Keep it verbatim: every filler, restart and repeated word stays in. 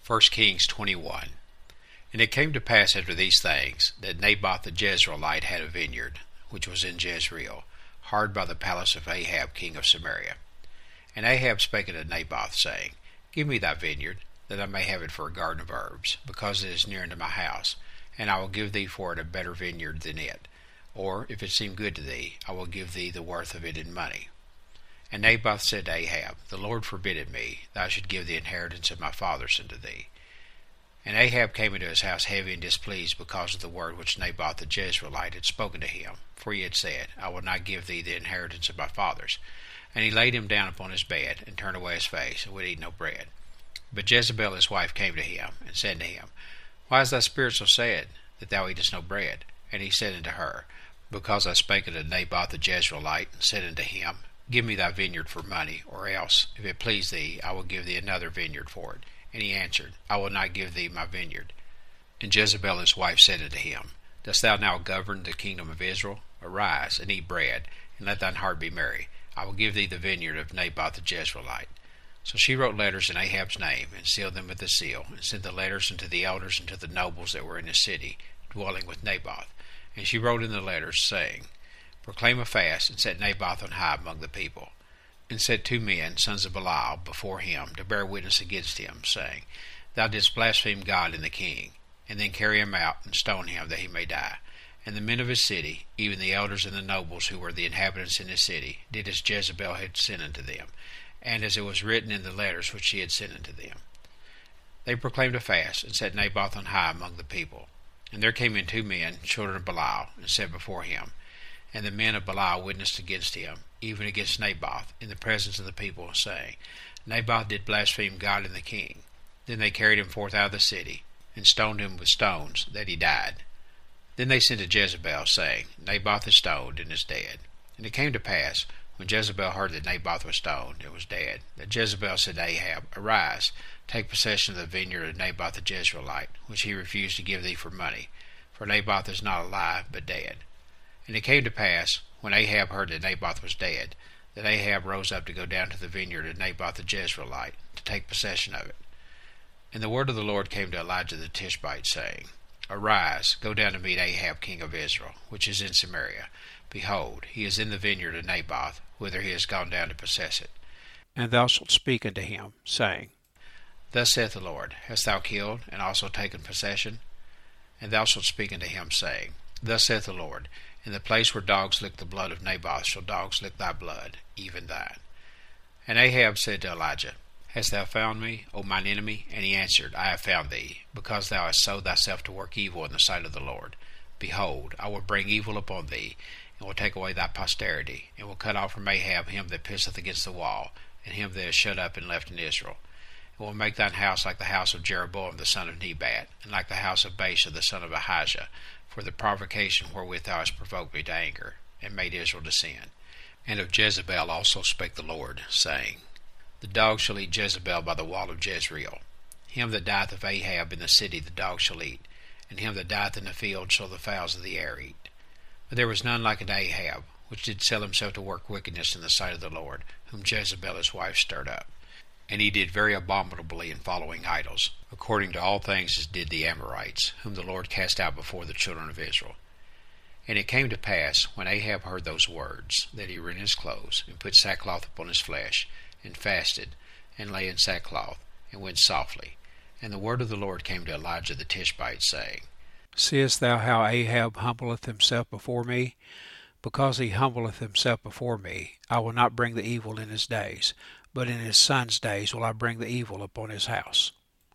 First Kings twenty-one. And it came to pass after these things, that Naboth the Jezreelite had a vineyard, which was in Jezreel, hard by the palace of Ahab king of Samaria. And Ahab spake unto Naboth, saying, Give me thy vineyard, that I may have it for a garden of herbs, because it is near unto my house, and I will give thee for it a better vineyard than it. Or, if it seem good to thee, I will give thee the worth of it in money. And Naboth said to Ahab, The Lord forbid it me, that I should give the inheritance of my fathers unto thee. And Ahab came into his house heavy and displeased because of the word which Naboth the Jezreelite had spoken to him. For he had said, I will not give thee the inheritance of my fathers. And he laid him down upon his bed, and turned away his face, and would eat no bread. But Jezebel his wife came to him, and said to him, Why is thy spirit so sad, that thou eatest no bread? And he said unto her, Because I spake unto Naboth the Jezreelite, and said unto him, Give me thy vineyard for money, or else, if it please thee, I will give thee another vineyard for it. And he answered, I will not give thee my vineyard. And Jezebel his wife said unto him, Dost thou now govern the kingdom of Israel? Arise, and eat bread, and let thine heart be merry. I will give thee the vineyard of Naboth the Jezreelite. So she wrote letters in Ahab's name, and sealed them with the seal, and sent the letters unto the elders and to the nobles that were in the city, dwelling with Naboth. And she wrote in the letters, saying, Proclaim a fast, and set Naboth on high among the people. And set two men, sons of Belial, before him, to bear witness against him, saying, Thou didst blaspheme God and the king. And then carry him out, and stone him, that he may die. And the men of his city, even the elders and the nobles who were the inhabitants in his city, did as Jezebel had sent unto them, and as it was written in the letters which she had sent unto them. They proclaimed a fast, and set Naboth on high among the people. And there came in two men, children of Belial, and said before him, and the men of Belial witnessed against him, even against Naboth, in the presence of the people, saying, Naboth did blaspheme God and the king. Then they carried him forth out of the city, and stoned him with stones, that he died. Then they sent to Jezebel, saying, Naboth is stoned, and is dead. And it came to pass, when Jezebel heard that Naboth was stoned, and was dead, that Jezebel said to Ahab, Arise, take possession of the vineyard of Naboth the Jezreelite, which he refused to give thee for money. For Naboth is not alive, but dead. And it came to pass, when Ahab heard that Naboth was dead, that Ahab rose up to go down to the vineyard of Naboth the Jezreelite, to take possession of it. And the word of the Lord came to Elijah the Tishbite, saying, Arise, go down to meet Ahab king of Israel, which is in Samaria. Behold, he is in the vineyard of Naboth, whither he is gone down to possess it. And thou shalt speak unto him, saying, Thus saith the Lord, Hast thou killed, and also taken possession? And thou shalt speak unto him, saying, Thus saith the Lord, In the place where dogs lick the blood of Naboth shall dogs lick thy blood, even thine. And Ahab said to Elijah, Hast thou found me, O mine enemy? And he answered, I have found thee, because thou hast sowed thyself to work evil in the sight of the Lord. Behold, I will bring evil upon thee, and will take away thy posterity, and will cut off from Ahab him that pisseth against the wall, and him that is shut up and left in Israel. And will make thine house like the house of Jeroboam the son of Nebat, and like the house of Baasha the son of Ahijah, for the provocation wherewith thou hast provoked me to anger, and made Israel to sin. And of Jezebel also spake the Lord, saying, The dog shall eat Jezebel by the wall of Jezreel. Him that dieth of Ahab in the city the dog shall eat, and him that dieth in the field shall the fowls of the air eat. But there was none like unto Ahab, which did sell himself to work wickedness in the sight of the Lord, whom Jezebel his wife stirred up. And he did very abominably in following idols, according to all things as did the Amorites, whom the Lord cast out before the children of Israel. And it came to pass, when Ahab heard those words, that he rent his clothes, and put sackcloth upon his flesh, and fasted, and lay in sackcloth, and went softly. And the word of the Lord came to Elijah the Tishbite, saying, Seest thou how Ahab humbleth himself before me? Because he humbleth himself before me, I will not bring the evil in his days, but in his son's days will I bring the evil upon his house.